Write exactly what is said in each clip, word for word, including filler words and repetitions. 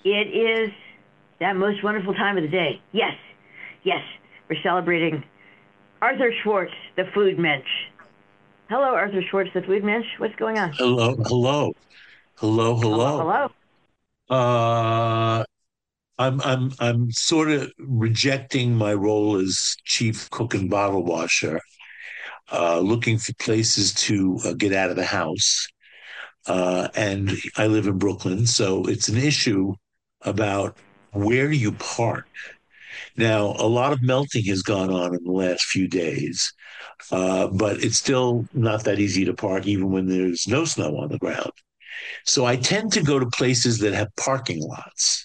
It is that most wonderful time of the day. Yes, yes, we're celebrating Arthur Schwartz, the food mensch. Hello, Arthur Schwartz, the food mensch. What's going on? Hello, hello, hello, Hello, hello. hello. Uh, I'm I'm I'm sort of rejecting my role as chief cook and bottle washer, uh, looking for places to uh, get out of the house. Uh, and I live in Brooklyn, so it's an issue about where you park. Now, a lot of melting has gone on in the last few days, uh, but it's still not that easy to park, even when there's no snow on the ground. So I tend to go to places that have parking lots.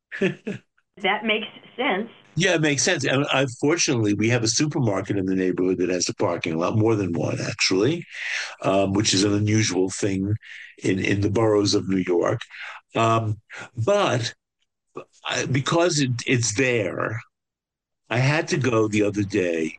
That makes sense. Yeah, it makes sense. And I, fortunately, we have a supermarket in the neighborhood that has a parking lot, more than one actually, um, which is an unusual thing in in the boroughs of New York. Um, but I, because it, it's there, I had to go the other day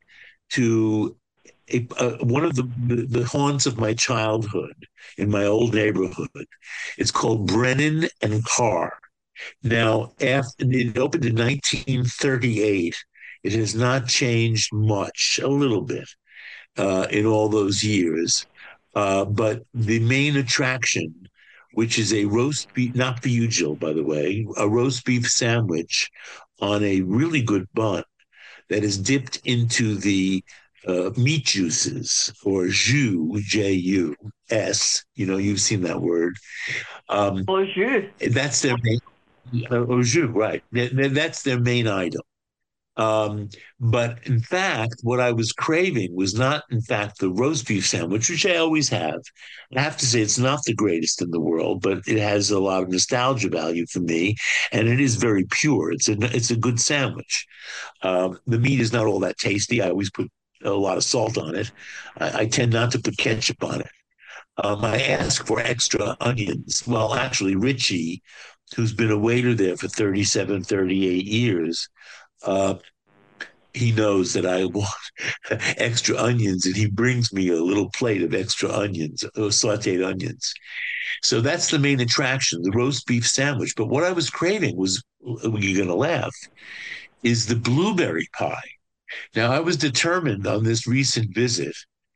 to a, uh, one of the, the the haunts of my childhood in my old neighborhood. It's called Brennan and Carr. Now, after it opened in nineteen thirty-eight, it has not changed much, a little bit, uh, in all those years. Uh, but the main attraction, which is a roast beef, not for you, Jill, by the way, a roast beef sandwich on a really good bun that is dipped into the uh, meat juices or jus, J U S. You know, you've seen that word. Um, Bonjour. that's their main, uh, au jus, right? That's their main item. Um, but in fact, what I was craving was not, in fact, the roast beef sandwich, which I always have. I have to say it's not the greatest in the world, but it has a lot of nostalgia value for me, and it is very pure. It's a it's a good sandwich. Um, the meat is not all that tasty. I always put a lot of salt on it. I, I tend not to put ketchup on it. Um, I ask for extra onions. Well, actually, Richie, who's been a waiter there for thirty-seven, thirty-eight years, uh, he knows that I want extra onions, and he brings me a little plate of extra onions, or sauteed onions. So that's the main attraction, the roast beef sandwich. But what I was craving was, you're going to laugh, is the blueberry pie. Now, I was determined on this recent visit.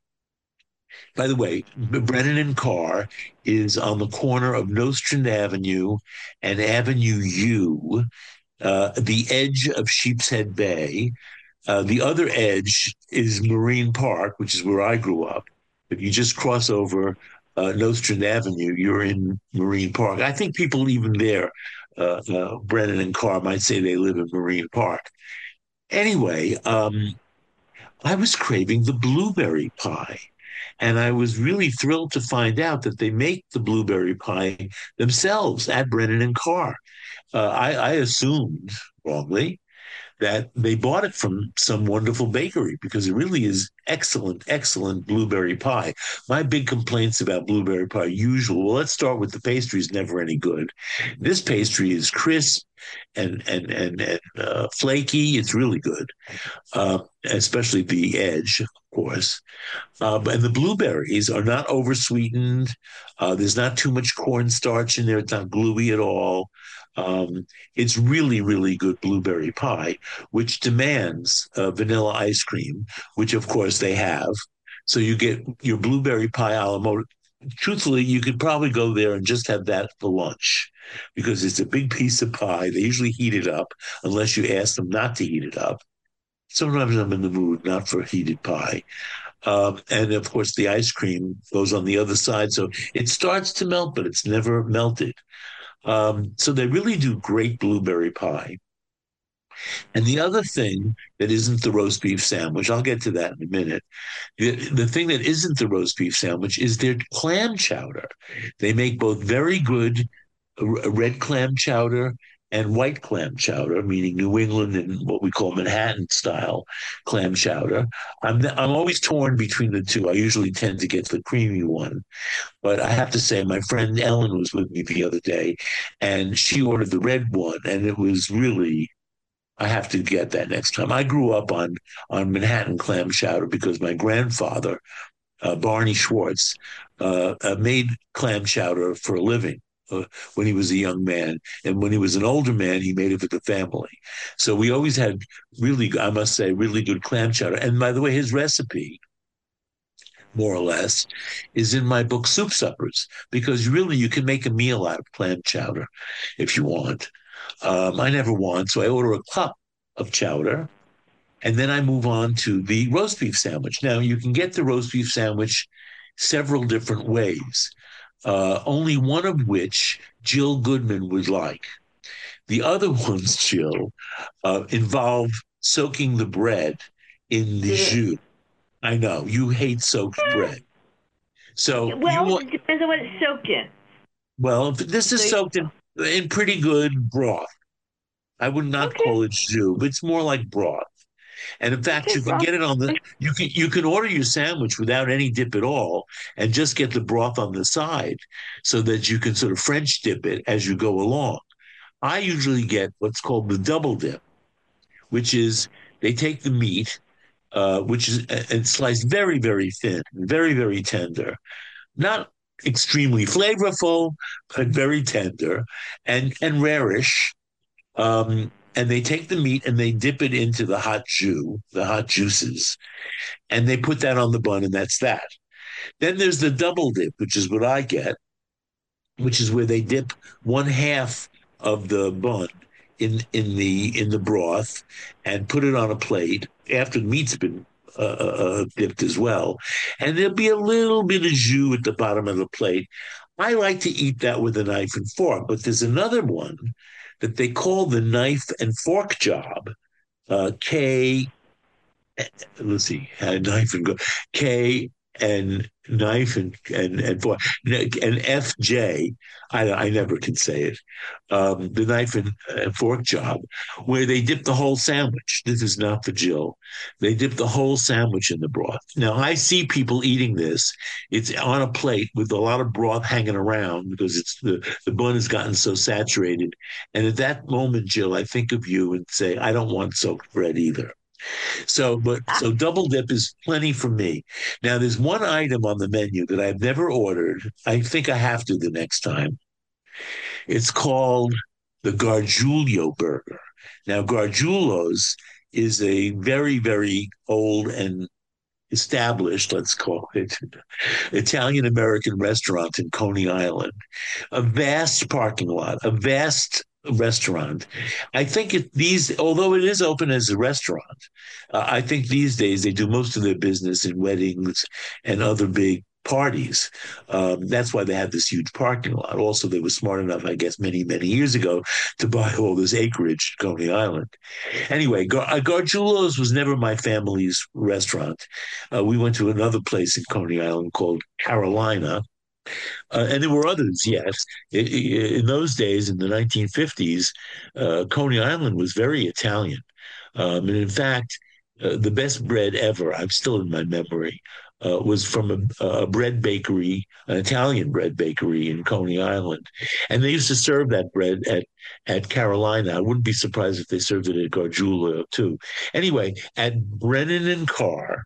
By the way, Brennan and Carr is on the corner of Nostrand Avenue and Avenue U, uh, the edge of Sheepshead Bay. Uh, the other edge is Marine Park, which is where I grew up. If you just cross over uh, Nostrand Avenue, you're in Marine Park. I think people even there, uh, uh, Brennan and Carr, might say they live in Marine Park. Anyway, um, I was craving the blueberry pie. And I was really thrilled to find out that they make the blueberry pie themselves at Brennan and Carr. Uh, I, I assumed wrongly that they bought it from some wonderful bakery because it really is excellent, excellent blueberry pie. My big complaints about blueberry pie usual. Well, let's start with the pastry is never any good. This pastry is crisp and and and, and uh, flaky. It's really good, uh, especially the edge, of course. Uh, and the blueberries are not oversweetened. Uh, there's not too much cornstarch in there. It's not gluey at all. Um, it's really, really good blueberry pie, which demands uh, vanilla ice cream, which of course they have. So you get your blueberry pie a la mode. Truthfully, you could probably go there and just have that for lunch because it's a big piece of pie. They usually heat it up unless you ask them not to heat it up. Sometimes I'm in the mood not for heated pie. Um, and of course, the ice cream goes on the other side. So it starts to melt, but it's never melted. Um, so they really do great blueberry pie. And the other thing that isn't the roast beef sandwich, I'll get to that in a minute. The, the thing that isn't the roast beef sandwich is their clam chowder. They make both very good red clam chowder and white clam chowder, meaning New England and what we call Manhattan style clam chowder. I'm I'm always torn between the two. I usually tend to get the creamy one, but I have to say my friend Ellen was with me the other day, and she ordered the red one, and it was really. I have to get that next time. I grew up on on Manhattan clam chowder because my grandfather, uh, Barney Schwartz, uh, uh, made clam chowder for a living. uh, when he was a young man. And when he was an older man, he made it for the family. So we always had really, I must say, really good clam chowder. And by the way, his recipe, more or less, is in my book Soup Suppers, because really you can make a meal out of clam chowder if you want. Um, I never want, so I order a cup of chowder, and then I move on to the roast beef sandwich. Now, you can get the roast beef sandwich several different ways, uh, only one of which Jill Goodman would like. The other ones, Jill, uh, involve soaking the bread in the jus. I know you hate soaked bread. So you Well, want, it depends on what it's soaked in. well, this is So, soaked in, in pretty good broth. I would not okay. call it jus, but it's more like broth. And in fact, Okay, you can well, get it on the you can you can order your sandwich without any dip at all and just get the broth on the side so that you can sort of French dip it as you go along. I usually get what's called the double dip, which is they take the meat, uh, which is and sliced very, very thin, very, very tender, not extremely flavorful, but very tender and and rarish. Um, and they take the meat and they dip it into the hot jus, the hot juices, and they put that on the bun, and that's that. Then there's the double dip, which is what I get, which is where they dip one half of the bun in in the in the broth and put it on a plate after the meat's been uh, uh, dipped as well, and there'll be a little bit of jus at the bottom of the plate. I like to eat that with a knife and fork, but there's another one that they call the knife and fork job. Uh, K, let's see, uh, knife and go K and knife and and and fork and F J. I I never can say it. Um, the knife and, and fork job, where they dip the whole sandwich. This is not for Jill. They dip the whole sandwich in the broth. Now I see people eating this. It's on a plate with a lot of broth hanging around because it's the the bun has gotten so saturated. And at that moment, Jill, I think of you and say, I don't want soaked bread either. So, but so double dip is plenty for me. Now, there's one item on the menu that I've never ordered. I think I have to the next time. It's called the Gargiulo burger. Now, Gargiulo's is a very, very old and established, let's call it, Italian American restaurant in Coney Island. A vast parking lot, a vast restaurant. I think it, these, although it is open as a restaurant, uh, I think these days they do most of their business in weddings and other big parties. Um, that's why they have this huge parking lot. Also, they were smart enough, I guess, many, many years ago to buy all this acreage at Coney Island. Anyway, Gar- uh, Gargiulo's was never my family's restaurant. Uh, we went to another place in Coney Island called Carolina, uh, and there were others, yes. I- I- in those days, in the nineteen fifties, uh, Coney Island was very Italian. Um, and in fact, uh, the best bread ever, I'm still in my memory, uh, was from a, a bread bakery, an Italian bread bakery in Coney Island. And they used to serve that bread at, at Carolina. I wouldn't be surprised if they served it at Gargiulo too. Anyway, at Brennan and Carr,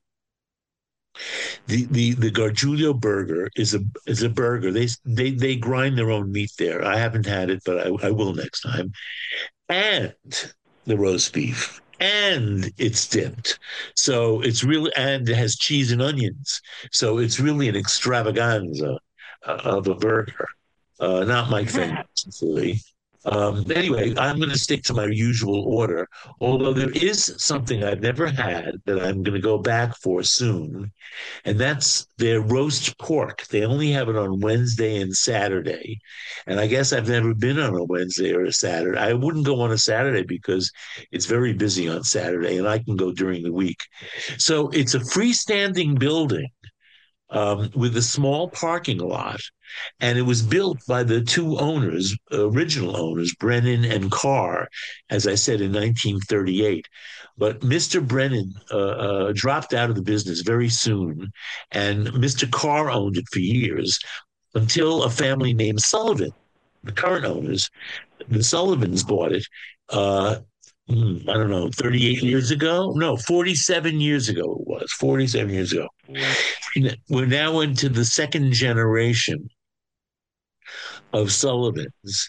the the the Gargiulo burger is a is a burger. They they they grind their own meat there. I haven't had it, but I, I will next time. And the roast beef, and it's dipped, so it's really and it has cheese and onions. So it's really an extravaganza uh, of a burger. Uh, not my thing, sincerely. Um, anyway, I'm going to stick to my usual order, although there is something I've never had that I'm going to go back for soon, and that's their roast pork. They only have it on Wednesday and Saturday. And I guess I've never been on a Wednesday or a Saturday. I wouldn't go on a Saturday because it's very busy on Saturday and I can go during the week. So it's a freestanding building um, with a small parking lot. And it was built by the two owners, original owners, Brennan and Carr, as I said, in nineteen thirty-eight. But Mister Brennan uh, uh, dropped out of the business very soon, and Mister Carr owned it for years until a family named Sullivan, the current owners, the Sullivans bought it. Uh, hmm, I don't know, thirty-eight years ago? No, forty-seven years ago it was, forty-seven years ago. We're now into the second generation of Sullivan's,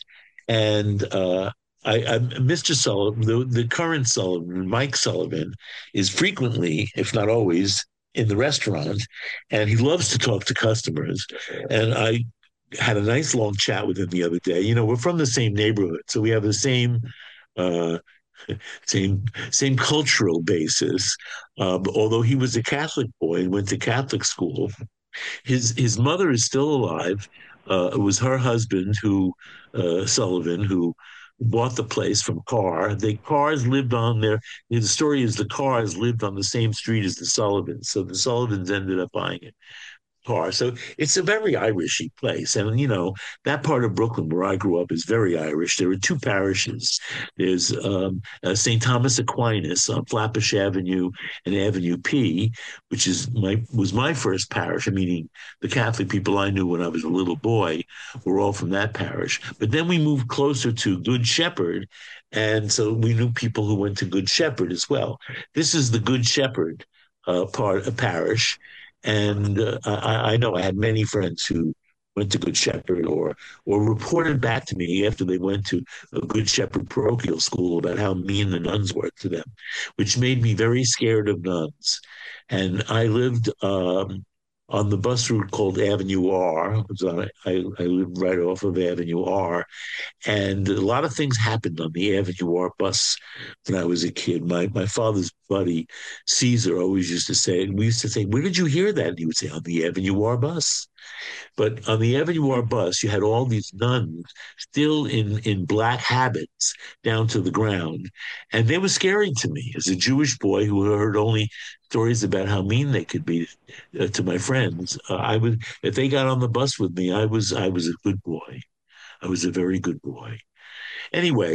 and uh, I, I, mister Sullivan, the, the current Sullivan, Mike Sullivan, is frequently, if not always, in the restaurant, and he loves to talk to customers. And I had a nice long chat with him the other day. You know, we're from the same neighborhood, so we have the same uh, same same cultural basis. Um, although he was a Catholic boy and went to Catholic school, his his mother is still alive. Uh, it was her husband who uh, Sullivan who bought the place from Carr. The Carrs lived on there. The story is the Carrs lived on the same street as the Sullivans, so the Sullivans ended up buying it. Par. So it's a very Irishy place. And, you know, that part of Brooklyn where I grew up is very Irish. There are two parishes. There's um, uh, Saint Thomas Aquinas on Flatbush Avenue and Avenue P, which is my was my first parish, meaning the Catholic people I knew when I was a little boy were all from that parish. But then we moved closer to Good Shepherd. And so we knew people who went to Good Shepherd as well. This is the Good Shepherd uh, part, a parish. And uh, I, I know I had many friends who went to Good Shepherd or or reported back to me after they went to a Good Shepherd parochial school about how mean the nuns were to them, which made me very scared of nuns. And I lived um, on the bus route called Avenue R. It was on, I, I lived right off of Avenue R, and a lot of things happened on the Avenue R bus when I was a kid. My my father's buddy, Caesar, always used to say, and we used to say, "Where did you hear that?" And he would say, "On the Avenue R bus." But on the Avenue R bus, you had all these nuns still in, in black habits down to the ground. And they were scary to me as a Jewish boy who heard only stories about how mean they could be uh, to my friends. Uh, I would, if they got on the bus with me, I was, I was a good boy. I was a very good boy. Anyway,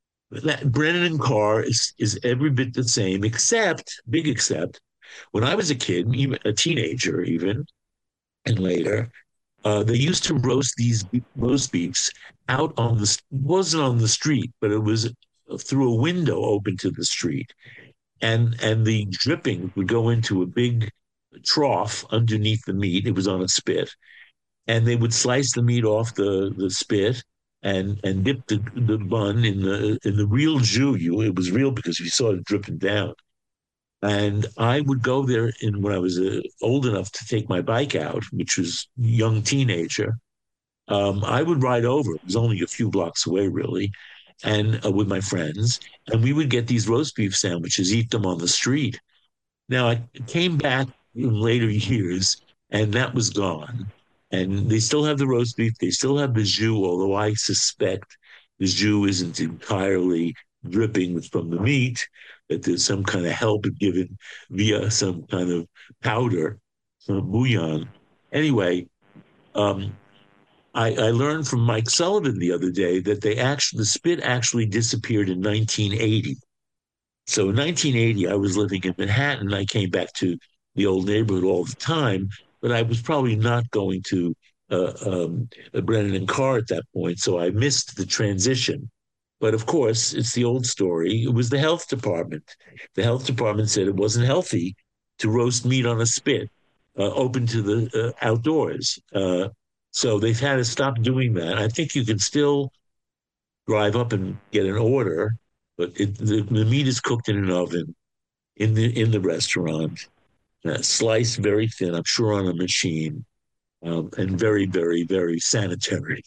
that Brennan and Carr is, is every bit the same, except, big except, when I was a kid, even a teenager even, and later, uh, they used to roast these roast beefs out on the, wasn't on the street, but it was through a window open to the street. And, and the dripping would go into a big trough underneath the meat. It was on a spit. And they would slice the meat off the, the spit and and dip the, the bun in the in the real jus. You, it was real because you saw it dripping down. And I would go there in when I was uh, old enough to take my bike out, which was young teenager. Um, I would ride over. It was only a few blocks away, really, and uh, with my friends, and we would get these roast beef sandwiches, eat them on the street. Now I came back in later years, and that was gone. And they still have the roast beef. They still have the jus, although I suspect the jus isn't entirely dripping from the meat, that there's some kind of help given via some kind of powder, some bouillon. Anyway, um, I, I learned from Mike Sullivan the other day that they actually the spit actually disappeared in nineteen eighty. So in nineteen eighty, I was living in Manhattan. I came back to the old neighborhood all the time, but I was probably not going to uh, um, Brennan and Carr at that point, so I missed the transition. But of course, it's the old story. It was the health department. The health department said it wasn't healthy to roast meat on a spit uh, open to the uh, outdoors. Uh, so they've had to stop doing that. I think you can still drive up and get an order, but it, the, the meat is cooked in an oven in the in the restaurant, uh, sliced very thin, I'm sure on a machine, um, and very, very, very sanitary.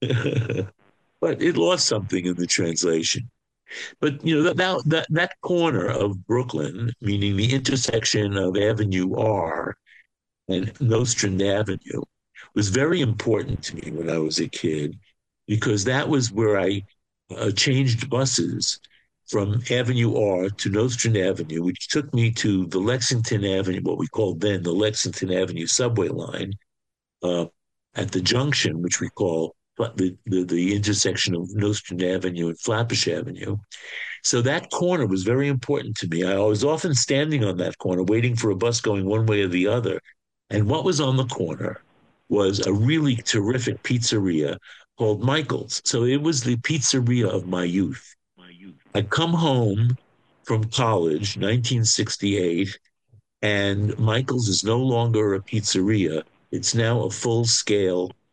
But it lost something in the translation. But you know that that that corner of Brooklyn, meaning the intersection of Avenue R and Nostrand Avenue, was very important to me when I was a kid because that was where I uh, changed buses from Avenue R to Nostrand Avenue, which took me to the Lexington Avenue, what we called then the Lexington Avenue subway line, uh, at the junction, which we call the, the, the intersection of Nostrand Avenue and Flatbush Avenue. So that corner was very important to me. I was often standing on that corner waiting for a bus going one way or the other. And what was on the corner was a really terrific pizzeria called Michael's. So it was the pizzeria of my youth. I'd come home from college, nineteen sixty-eight, and Michael's is no longer a pizzeria. It's now a full-scale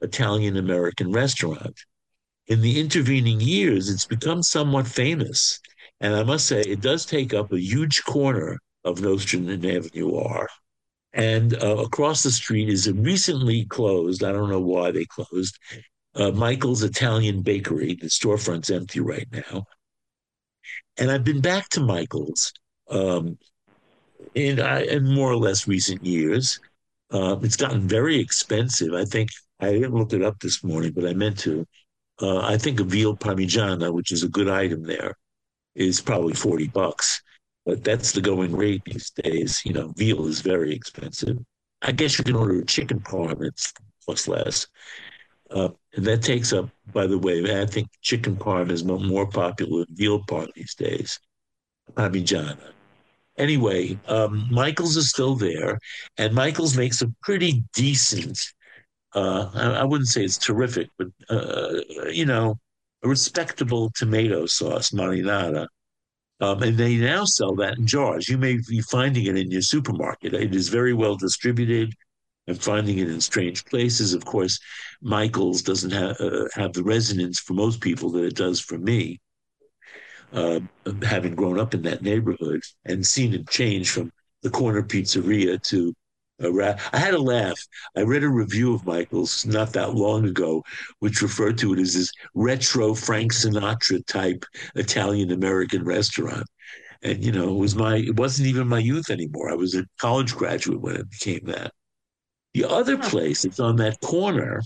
Italian American restaurant. In the intervening years, it's become somewhat famous. And I must say, it does take up a huge corner of Nostrand and Avenue R. And uh, across the street is a recently closed, I don't know why they closed, uh, Michael's Italian Bakery. The storefront's empty right now. And I've been back to Michael's um, in, uh, in more or less recent years. Uh, it's gotten very expensive. I think I didn't look it up this morning, but I meant to. Uh, I think a veal parmigiana, which is a good item there, is probably forty bucks. But that's the going rate these days. You know, veal is very expensive. I guess you can order a chicken parm, it's costs less. Uh, and that takes up, by the way, I think chicken parm is more popular than veal parm these days. Parmigiana. Anyway, um, Michael's is still there, and Michael's makes a pretty decent, uh, I, I wouldn't say it's terrific, but, uh, you know, a respectable tomato sauce, marinara. Um, and they now sell that in jars. You may be finding it in your supermarket. It is very well distributed. I'm finding it in strange places. Of course, Michael's doesn't have uh, have the resonance for most people that it does for me, uh, having grown up in that neighborhood and seen it change from the corner pizzeria to a ra- I had a laugh. I read a review of Michael's not that long ago, which referred to it as this retro Frank Sinatra type Italian American restaurant. And you know, it was my it wasn't even my youth anymore. I was a college graduate when it became that. The other Huh. place, it's on that corner,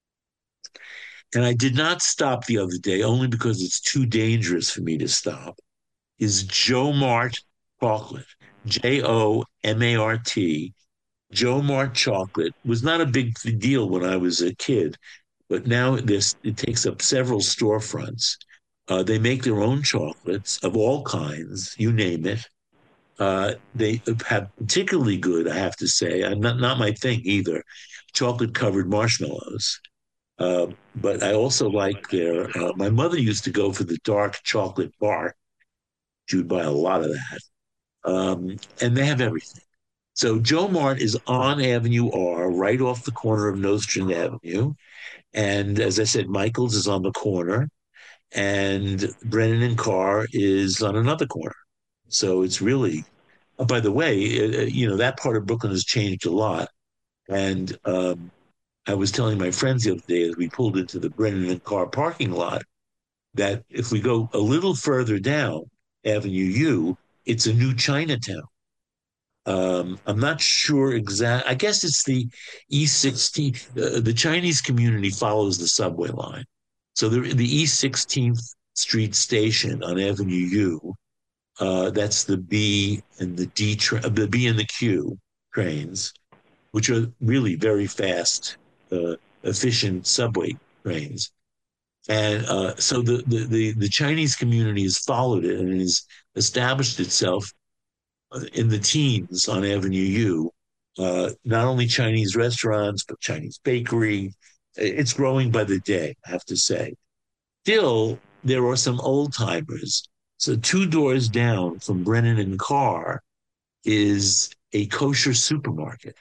and I did not stop the other day only because it's too dangerous for me to stop, is Joe Mart Chocolate. J O M A R T. Joe Mart Chocolate was not a big deal when I was a kid, but now this it takes up several storefronts. Uh, they make their own chocolates of all kinds, you name it. Uh, they have particularly good, I have to say, uh, not not my thing either, chocolate covered marshmallows. Uh, but I also like their. Uh, my mother used to go for the dark chocolate bar. She would buy a lot of that, um, and they have everything. So Joe Mart is on Avenue R, right off the corner of Nostrand Avenue, and as I said, Michael's is on the corner, and Brennan and Carr is on another corner. So it's really. Oh, by the way, uh, uh, you know that part of Brooklyn has changed a lot, and um, I was telling my friends the other day as we pulled into the Brennan and Carr parking lot that if we go a little further down Avenue U, it's a new Chinatown. Um, I'm not sure exact. I guess it's the East sixteenth. Uh, the Chinese community follows the subway line, so the the East sixteenth Street station on Avenue U. Uh, that's the B and the D tra- the B and the Q trains, which are really very fast, uh, efficient subway trains. And uh, so the, the, the, the Chinese community has followed it and has established itself in the teens on Avenue U. Uh, not only Chinese restaurants, but Chinese bakery. It's growing by the day, I have to say. Still, there are some old timers. So two doors down from Brennan and Carr is a kosher supermarket.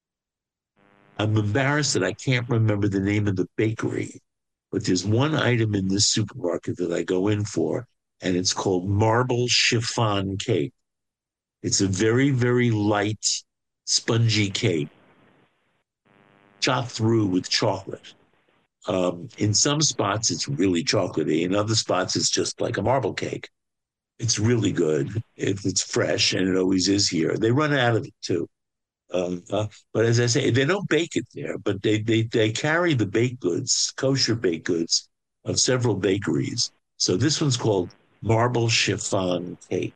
I'm embarrassed that I can't remember the name of the bakery, but there's one item in this supermarket that I go in for, and it's called marble chiffon cake. It's a very, very light, spongy cake, chopped through with chocolate. Um, in some spots, it's really chocolatey. In other spots, it's just like a marble cake. It's really good if it's fresh, and it always is here. They run out of it too. Um, uh, but as I say, they don't bake it there, but they, they they carry the baked goods, kosher baked goods of several bakeries. So this one's called marble chiffon cake.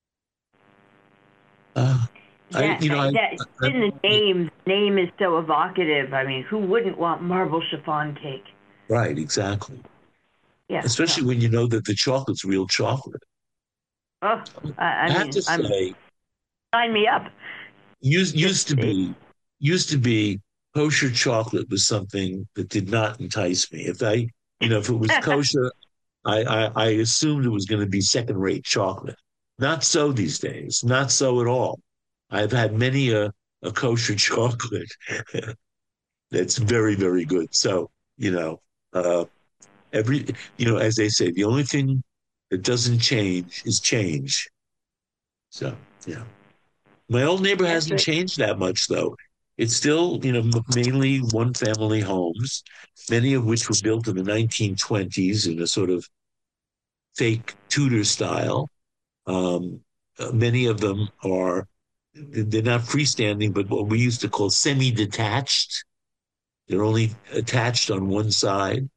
Uh, I Yeah, you know I, that I, in the name, name is so evocative. I mean, who wouldn't want marble chiffon cake? right, exactly. Yeah, no. Especially when you know that the chocolate's real chocolate. Oh, I, I I have to mean, I'm say, sign me up. used Just used to it, be used to be kosher chocolate was something that did not entice me. If I you know if it was kosher, I, I, I assumed it was going to be second rate chocolate. Not so these days. Not so at all. I've had many a, a kosher chocolate. That's very, very good. So, you know, uh, every, you know, as they say, the only thing that doesn't change is change. So, yeah. My old neighbor That's hasn't right. changed that much, though. It's still, you know, mainly one family homes, many of which were built in the nineteen twenties in a sort of fake Tudor style. Um, uh, many of them are, they're not freestanding, but what we used to call semi detached. They're only attached on one side.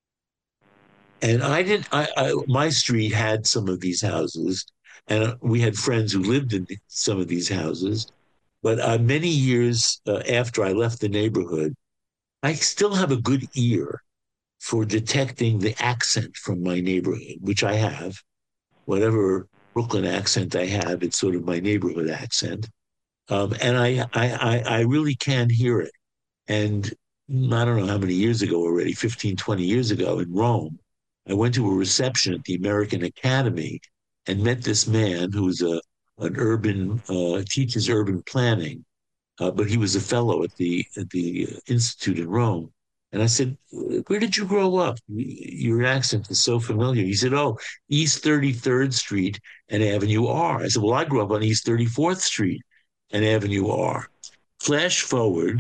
And I didn't, I, I, my street had some of these houses, and we had friends who lived in some of these houses. But uh, many years uh, after I left the neighborhood, I still have a good ear for detecting the accent from my neighborhood, which I have. Whatever Brooklyn accent I have, it's sort of my neighborhood accent. Um, and I, I, I, I really can hear it. And I don't know how many years ago already, fifteen, twenty years ago in Rome, I went to a reception at the American Academy and met this man who was a an urban uh, teaches urban planning, uh, but he was a fellow at the at the Institute in Rome. And I said, "Where did you grow up? Your accent is so familiar." He said, "Oh, East thirty-third Street and Avenue R." I said, "Well, I grew up on East thirty-fourth Street and Avenue R." Flash forward,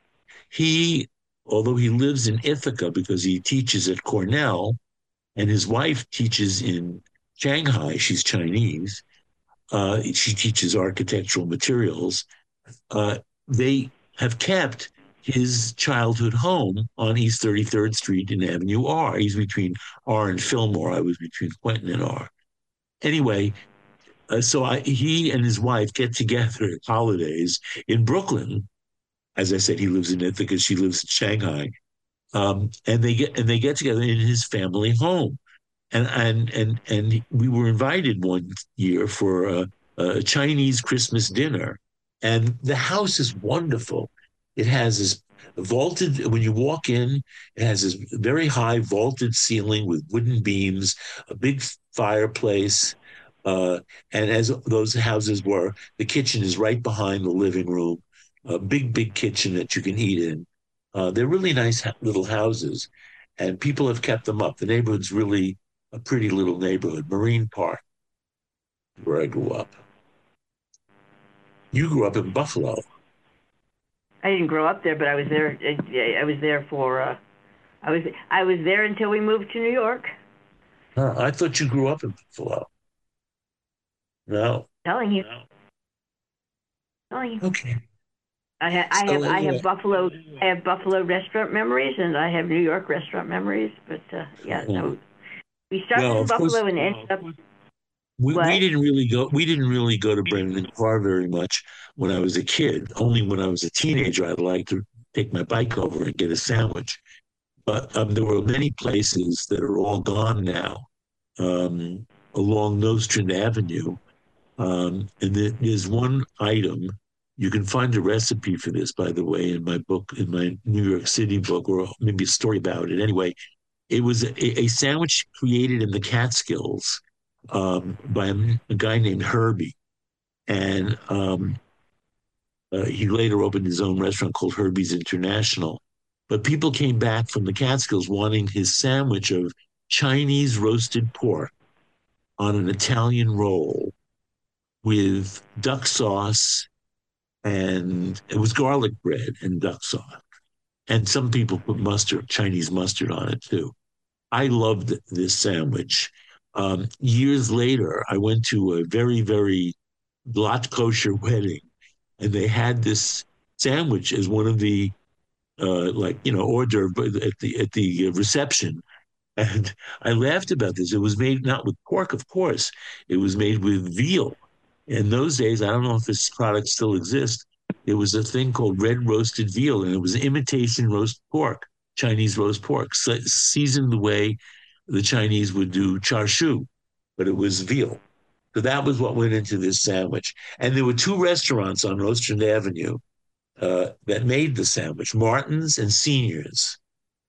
he, although he lives in Ithaca because he teaches at Cornell, and his wife teaches in Shanghai, she's Chinese. Uh, she teaches architectural materials. Uh, they have kept his childhood home on East thirty-third Street and Avenue R. He's between R and Fillmore. I was between Quentin and R. Anyway, uh, so I, he and his wife get together at holidays in Brooklyn. As I said, he lives in Ithaca. She lives in Shanghai, um, and they get and they get together in his family home. And and and and we were invited one year for a, a Chinese Christmas dinner, and the house is wonderful. It has this vaulted. When you walk in, it has this very high vaulted ceiling with wooden beams, a big fireplace. Uh, and as those houses were, the kitchen is right behind the living room, a big, big kitchen that you can eat in. Uh, they're really nice little houses, and people have kept them up. The neighborhood's really a pretty little neighborhood, Marine Park, where I grew up. You grew up in Buffalo. I didn't grow up there, but I was there. I, I was there for. Uh, I was I was there until we moved to New York. Huh, I thought you grew up in Buffalo. No. Telling you, telling you. Okay. I, ha- I So have I anyway, have Buffalo I have Buffalo restaurant memories, and I have New York restaurant memories. But uh, yeah, uh, no, we started well, in of course, Buffalo and ended up we, we what? didn't really go we didn't really go to Brendan Park very much when I was a kid. Only when I was a teenager I'd like to take my bike over and get a sandwich. But um, there were many places that are all gone now, um, along Nostrand Avenue. Um, and there's one item, you can find a recipe for this, by the way, in my book, in my New York City book, or maybe a story about it. Anyway, it was a, a sandwich created in the Catskills, um, by a, a guy named Herbie. And um, uh, he later opened his own restaurant called Herbie's International. But people came back from the Catskills wanting his sandwich of Chinese roasted pork on an Italian roll with duck sauce, and it was garlic bread and duck sauce. And some people put mustard, Chinese mustard on it too. I loved this sandwich. Um, years later, I went to a very, very not kosher wedding, and they had this sandwich as one of the uh, like you know hors d'oeuvre at the at the reception. And I laughed about this. It was made not with pork, of course. It was made with veal. In those days, I don't know if this product still exists. It was a thing called red roasted veal, and it was imitation roast pork, Chinese roast pork, so, seasoned the way the Chinese would do char siu, but it was veal. So that was what went into this sandwich. And there were two restaurants on Nostrand Avenue uh, that made the sandwich, Martin's and Seniors.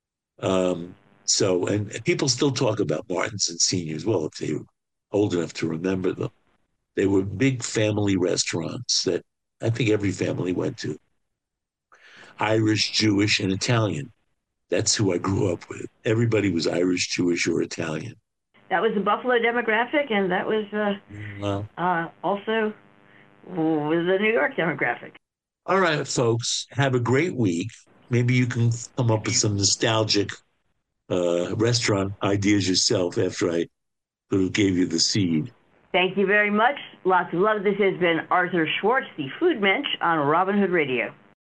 Um, so, and people still talk about Martins and Seniors. Well, if they're old enough to remember them, they were big family restaurants that I think every family went to. Irish, Jewish, and Italian. That's who I grew up with. Everybody was Irish, Jewish, or Italian. That was the Buffalo demographic, and that was uh, well, uh, also the New York demographic. All right, folks, have a great week. Maybe you can come up with some nostalgic uh, restaurant ideas yourself after I sort of gave you the seed. Thank you very much. Lots of love. This has been Arthur Schwartz, the Food Mensch, on Robin Hood Radio.